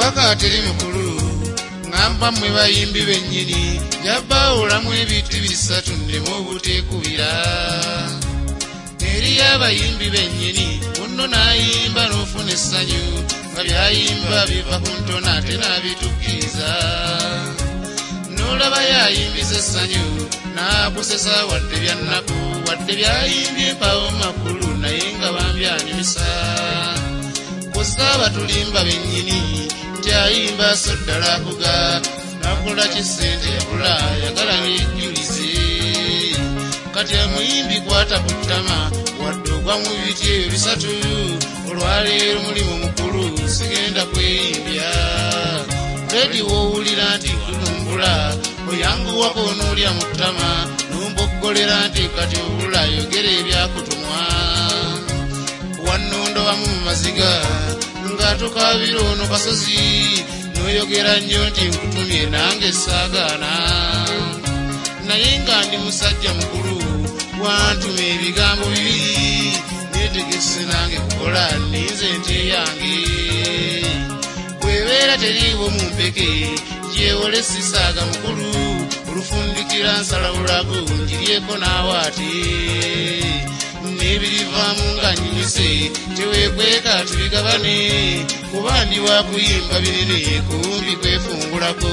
kabaka teri mukulu ngamba mwe bayimbi bennyini jabbawulamu ebiti bisatu ndemu obuteekubira eri abayimbi bennyini muno n'ayimba n'ofuna essanyu nga byayimba biva ku ntona ate n'abitukkiriza n'olaba yayimbiza essanyu n'akusesa wadde byannaku wadde byayimbye empawo makulu naye nga bambyanyumisa kusa abatulimba bennyini nti ayimba so ddala akuga nakola kisente yabula yagala ng'ejjulize kati amuyimbi kwata ku ttama wadde ogwa mu biti ebyo bisatu olwaleero mulimu mukulu sigenda kweyimbya bedi woowulira nti kulumbula oyanguwako n'olya mu ttama n'omboggolera nti kati obula yogera ebyakutumwa wannondo wamu mu maziga ng'atukabira ono kasozi n'oyogera nnyo nti nkutumye nange saagaana naye nga ndi musajja mukulu wantuma ebigambo bibiri neetegese nange kukola ninze nte yange bwebeera teriiwo mu mpeke gyewole sisaaga mukulu olufundikira nsalawulago njiryeko naawe ate n'ebirivaamu nga nyinyuse teweekweka tubigabane kuba ndi wakuyimba binene kumbi kwefungulako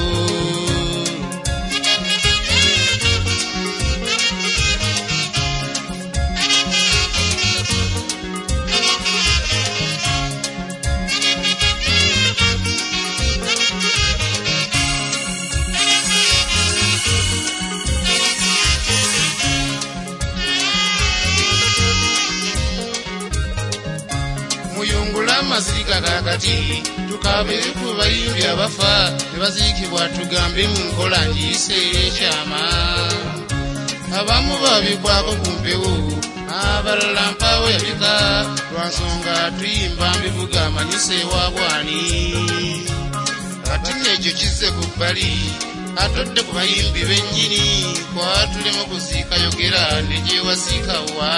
muyungula amazirika kakati tukabire ku bayimbi abafa ne baziikibwa tugambe mu nkola njiise ekyama abamu babikwako ku mpewo abalala mpawo yabika lwansonga tuyimba mbivuga amanyise ewaabwani ate n'ekyo kizze ku bbali atodde ku bayimbi bennyini kwatulemu kuziika yogera negyewaziikawa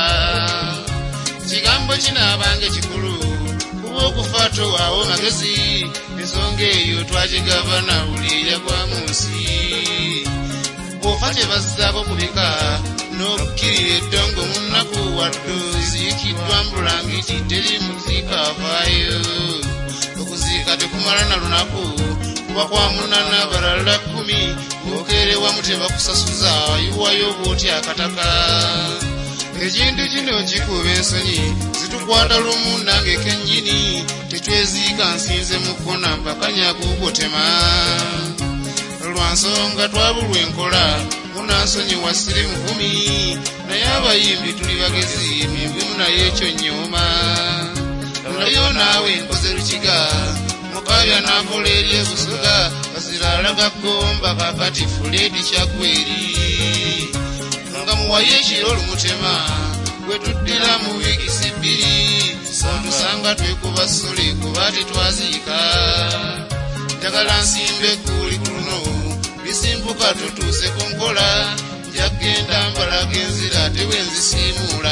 kigambo kinaabange kikulu kuba okufa towaawo magezi ensonga eyo twagigabana buli eyagwa mu nsi bw'ofa tebazzaako kubika n'okkirira eddongo mu nnaku wadde oziikiddwa mbulangiti teri muziika avaayo okuziika tekumala na lunaku kuba kwamunana abalala 10 ng'okeerewamu tebakusasuza yiwayo bw'otya akataka ekintu kino kikuba ensonyi zitukwata lumu nange kennyini tetweziika nsinze mu kkona mpakanya kuukotema lwansonga twabulwa enkola munansonyi wasire muvumi naye abayimbi tuli bagezi mivumu naye ekyo nyooma olayo naawe nkoze lukiga mukabya nakola eri ebusoga kazira alaga gomba kakati fuledi kyagweri nga muwaye ekiro lumutema gwetuddira mu wiikisi 2 tusanga twekuba sole kuba tetwaziika njagala nsimbe kuli ku luno bisimbuka tutuuse ku nkola njagenda mbalaga enzira tewe nzisiimuula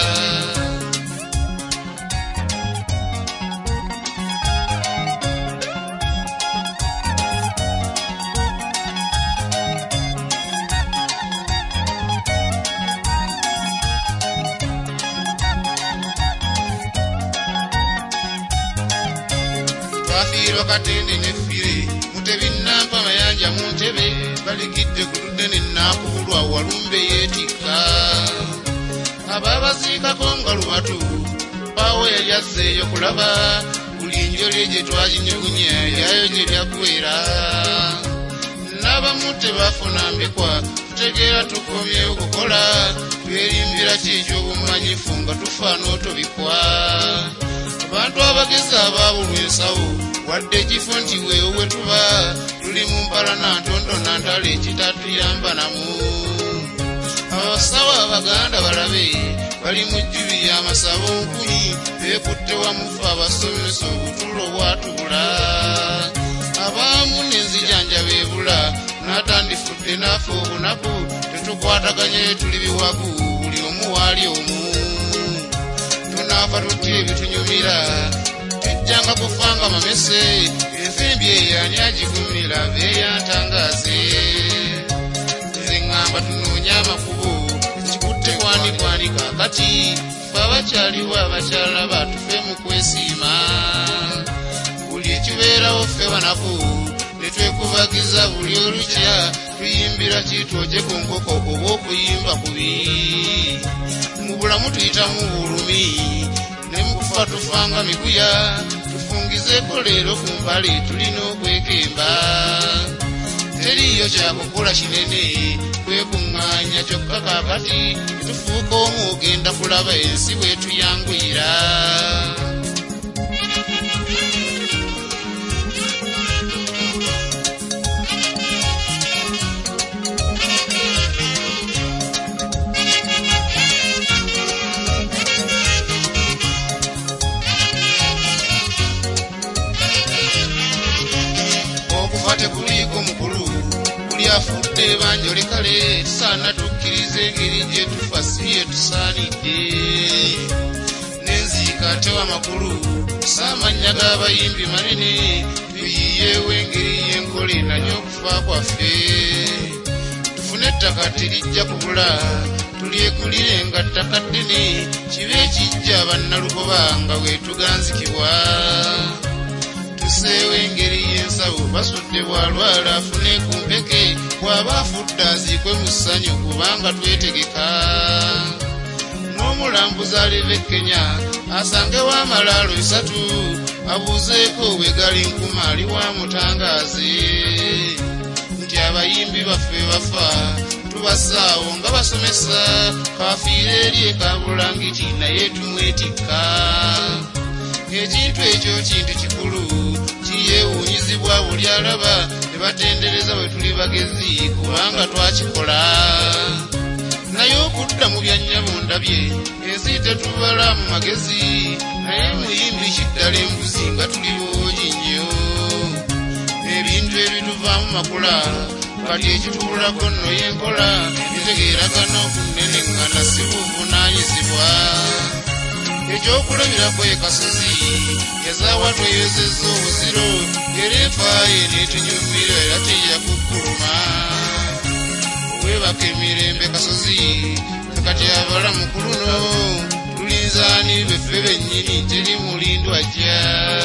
twafiirwa katende neffire mutebi nampa mayanja mu ntebe baligidde kutudde nennaakubulwa walumbe yeetikka abaabaziikako nga lubatu paawo yali azzeeyo kulaba buli njoli gye twaginyugunya yayo gye byaggwera n'abamu tebafuna mbikwa tutegeera tukomye okukola twerimbira kyekyobumanyifu nga tufa n'otobikwa abantu abagezi abaabulwa ensawo wadde ekifo nti weewo we tuba tuli mu mpala na ntondo na ntalo ekitatuyamba namu abasawo abaganda balabe bali mu jjubi y'amasabo 10 beekutte wamufa abasomesa obutulo bwatubula abaamu n'enzijanja beebula n'atandifudde naafe obunaku tetukwataganye tuli biwagu buli omu waali omu tunaafa tutya ebitunyumira tujjanga kufanga mamese ensi ayimbye yani agigumira beeyantangaze nze ŋŋamba tunoonya amakubo ekikutte gwani kaakati fe abakyaliwo abakyala batufe mu kwesiima buli ekibeerawo ffe banaku netwekubagiza buli olukya tuyimbira kitwoje ku nkoko oba okuyimba kubi mu bulamu tuyitamu bulumi ne mu kufa tufanga miguya tufungizeeko leero ku mpale tulina okwekemba teriyo kyakukola kinene kwekuŋŋaanya kyokka kaakati tufuuka omu ogenda kulaba ensi bwetuyangwira tekuliiko mukulu buli afudde banjole kale tusaana tukkirize engeri gye tufa si ye tusaanidde n'enziika tewa makulu saamannya g'abayimbi manene tuyiyeewo engeri y'enkola enanya okufa kwaffe tufune ettaka terijja kubula tulyegulire nga ttaka ddene kibe ekijja bannalugoba nga bwetuganzikibwa tuseewo engeri y'ensawo basudde bwalwala afune ku mpeke bw'aba afudde aziikwe mu ssanyu kubanga twetegeka n'omulambuzi aliva e Kenya asangewo amalaalo 3 abuuzeeko bwe gali nkuma aliwo amutangaaze nti abayimbi baffe bafa tubasaawo nga basomesa kafiira eri ekabulangiti naye tumwetikka ekintu ekyo kintu kikulu kiyeewuunyizibwa buli alaba ne batendereza bwe tuli bagezi kubanga twakikola naye okudda mu byannyaboonda bye ensi tetubala mu magezi naye muyimbi kiddala embuzi nga tuli boogi nnyo ebintu ebituvaamu makula kati ekitubulako nno y'enkola bitegeeragana okuneneŋŋana si buvunaanyizibwa ekyokulabirako ekasozi yazaawa tweyozezza obuziro era enfaaye neetunyumira era tejja kukkuluma owebaka emirembe kasozi kati abalamu ku luno tulinzaani beffe bennyini teri mulindu ajja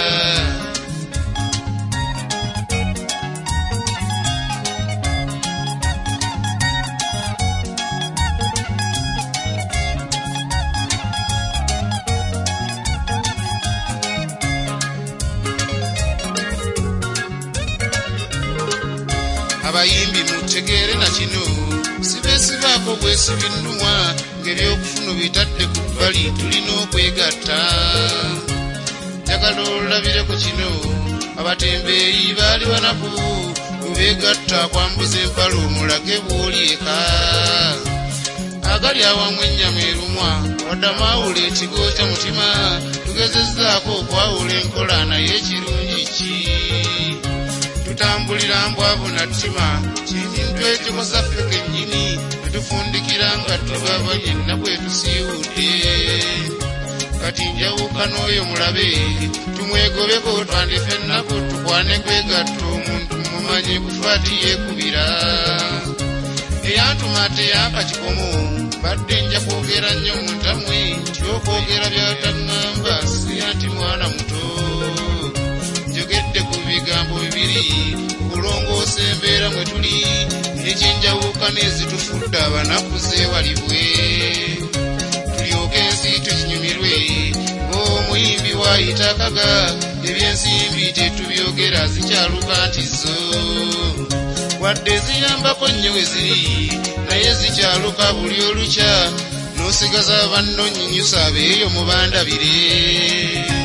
abayimbi mutegeere na kino sibeesibaako bwesibinnumwa ng'ebyokufuna bitadde ku bbali tulina okwegatta njagala olabireko kino abatembeeyi baali banaku bwebeegatta kwambuza empalo omulage bw'oli eka agali awamu ennyama erumwa waddamawula ekigo kya mutima tugezezzaako okwawula enkola naye ekirungi ki tutambulira mbwavu na ttima kintu ekikosa ffe kennyini netufundikira nga tubaba yenna bwe tusiiwudde kati njawuka n'oyo mulabe tumwegobeko twandife ennaku tukwane kwegatta omuntu mumanye kufa tiyeekubira eyantuma teyampa kikomo badde nja kwogera nnyo mu ntamwe nti okwogera byataŋŋamba si anti mwana muto njogedde ku bigambo bibiri okulongoosa embeera mwe tuli n'ekyenjawuka n'ezitufudde abanaku zeewalibwe tulyoke ensi tukinyumirwe ng'omuyimbi waayitakaga ebyensimbi tetubyogera zikyaluka nti zo wadde ziyambako nnyo we ziri naye zikyaluka buli olukya n'osigaza bannonyinyusa beeyo mubandabire